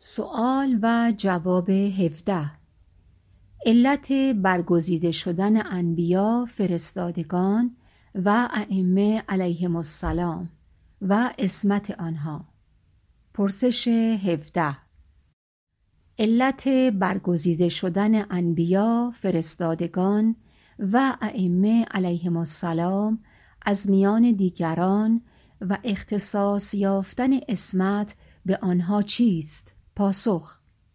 سؤال و جواب 17. علت برگزیده شدن انبیا، فرستادگان و ائمه علیهم السلام و عصمت آنها. پرسش 17. علت برگزیده شدن انبیا، فرستادگان و ائمه علیهم السلام از میان دیگران و اختصاص یافتن عصمت به آنها چیست؟ پاسخ: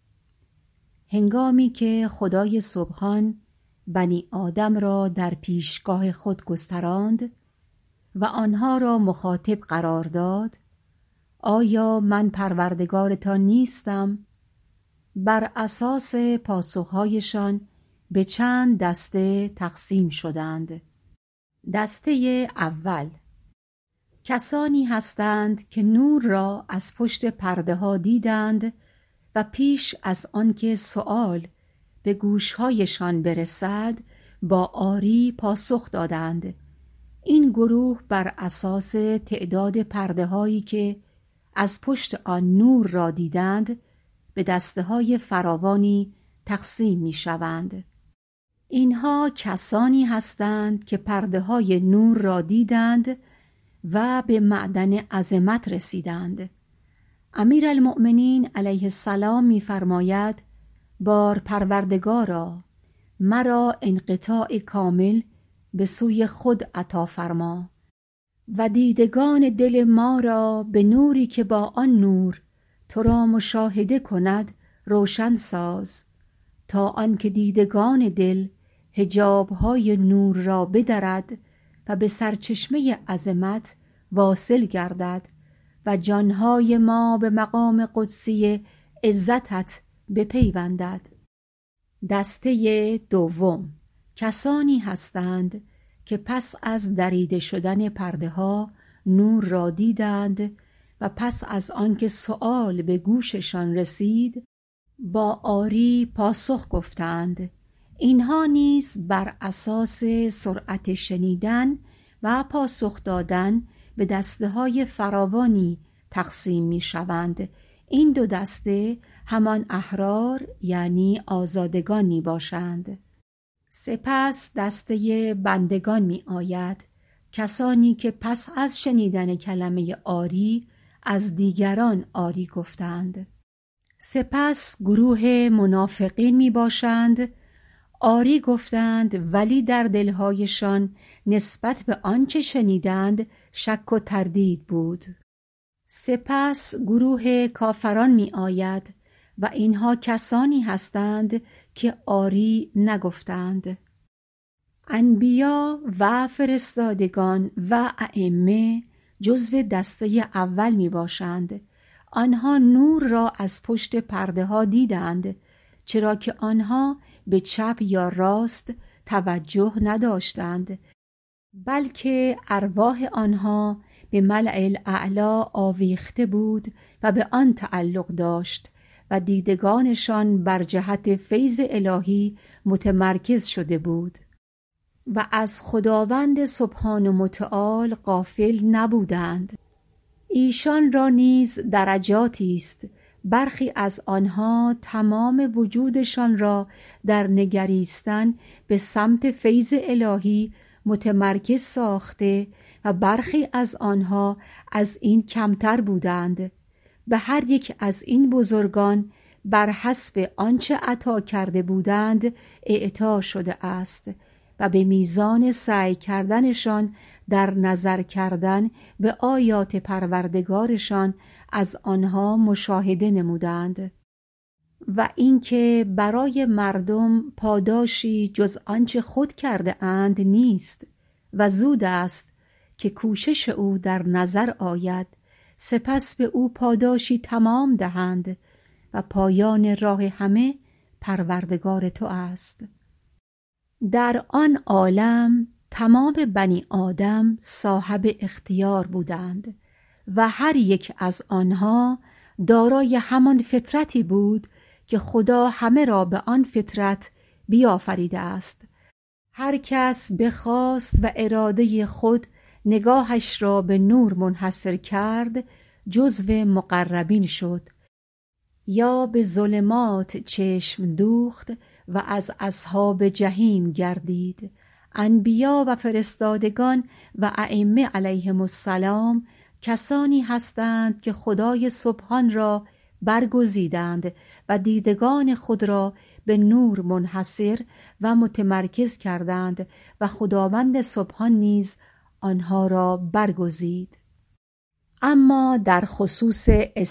هنگامی که خدای سبحان بنی آدم را در پیشگاه خود گستراند و آنها را مخاطب قرار داد: آیا من پروردگارتان نیستم؟ بر اساس پاسخهایشان به چند دسته تقسیم شدند. دسته اول، کسانی هستند که نور را از پشت پرده ها دیدند و پیش از آنکه سؤال به گوشهایشان برسد با آری پاسخ دادند. این گروه بر اساس تعداد پرده هایی که از پشت آن نور را دیدند به دسته های فراوانی تقسیم می شوند. اینها کسانی هستند که پرده های نور را دیدند و به معدن عظمت رسیدند. امیرالمؤمنین علیه السلام می فرماید: بار پروردگارا، مرا انقطاع کامل به سوی خود عطا فرما و دیدگان دل ما را به نوری که با آن نور تو را مشاهده کند روشن ساز، تا آنکه دیدگان دل حجاب‌های نور را بدرد و به سرچشمه عظمت واصل گردد و جانهای ما به مقام قدسی عزتت بپیوندد. دسته دوم، کسانی هستند که پس از دریده شدن پرده ها نور را دیدند و پس از آنکه سؤال به گوششان رسید با آری پاسخ گفتند. اینها نیز بر اساس سرعت شنیدن و پاسخ دادن به دسته های فراوانی تقسیم می شوند. این دو دسته همان احرار یعنی آزادگان می باشند. سپس دسته بندگان می آید، کسانی که پس از شنیدن کلمه آری از دیگران آری گفتند. سپس گروه منافقین می باشند، آری گفتند ولی در دلهایشان نسبت به آنچه شنیدند شک و تردید بود. سپس گروه کافران می آید و اینها کسانی هستند که آری نگفتند. انبیا و فرستادگان و ائمه جزو دسته اول می باشند. آنها نور را از پشت پرده ها دیدند، چرا که آنها به چپ یا راست توجه نداشتند، بلکه ارواح آنها به ملأ الاعلی آویخته بود و به آن تعلق داشت و دیدگانشان بر جهت فیض الهی متمرکز شده بود و از خداوند سبحان و متعال غافل نبودند. ایشان را نیز درجاتی است، برخی از آنها تمام وجودشان را در نگریستن به سمت فیض الهی متمرکز ساخته و برخی از آنها از این کمتر بودند. به هر یک از این بزرگان بر حسب آنچه عطا کرده بودند اعطا شده است و به میزان سعی کردنشان در نظر کردن به آیات پروردگارشان از آنها مشاهده نمودند و اینکه برای مردم پاداشی جز آنچه خود کرده اند نیست و زود است که کوشش او در نظر آید، سپس به او پاداشی تمام دهند و پایان راه همه پروردگار تو است. در آن عالم تمام بنی آدم صاحب اختیار بودند و هر یک از آنها دارای همان فطرتی بود که خدا همه را به آن فطرت بیافریده است. هر کس بخواست و اراده خود نگاهش را به نور منحصر کرد جزو مقربین شد یا به ظلمات چشم دوخت و از اصحاب جحیم گردید. انبیا و فرستادگان و ائمه علیهم السلام کسانی هستند که خدای سبحان را برگزیدند و دیدگان خود را به نور منحصر و متمرکز کردند و خداوند سبحان نیز آنها را برگزید. اما در خصوص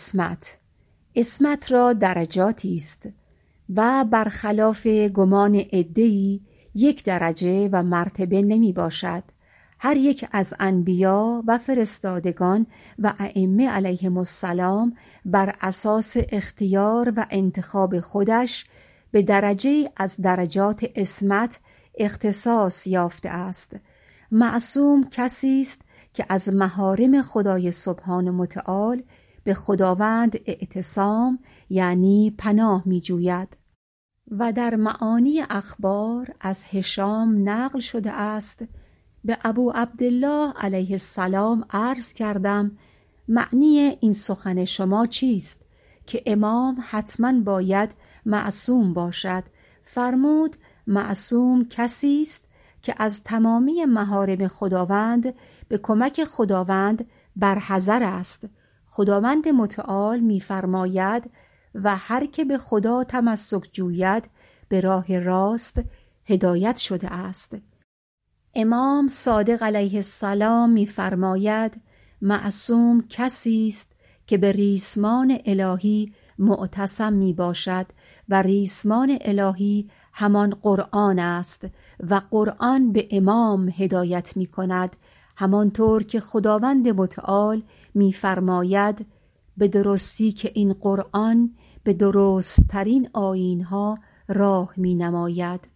عصمت را درجاتی است و برخلاف گمان عده‌ای یک درجه و مرتبه نمی باشد. هر یک از انبیا و فرستادگان و ائمه علیهم السلام بر اساس اختیار و انتخاب خودش به درجه از درجات عصمت اختصاص یافته است. معصوم کسی است که از محارم خدای سبحان متعال به خداوند اعتصام یعنی پناه می جوید. و در معانی اخبار از هشام نقل شده است: به ابو عبدالله علیه السلام عرض کردم معنی این سخن شما چیست که امام حتما باید معصوم باشد؟ فرمود معصوم کسی است که از تمامی محارم خداوند به کمک خداوند برحذر است. خداوند متعال می‌فرماید و هر که به خدا تمسک جوید به راه راست هدایت شده است. امام صادق علیه السلام می‌فرماید معصوم کسی است که به ریسمان الهی معتصم می باشد و ریسمان الهی همان قرآن است و قرآن به امام هدایت می کند، همانطور که خداوند متعال می فرماید به درستی که این قرآن به درست ترین آیین‌ها راه می نماید.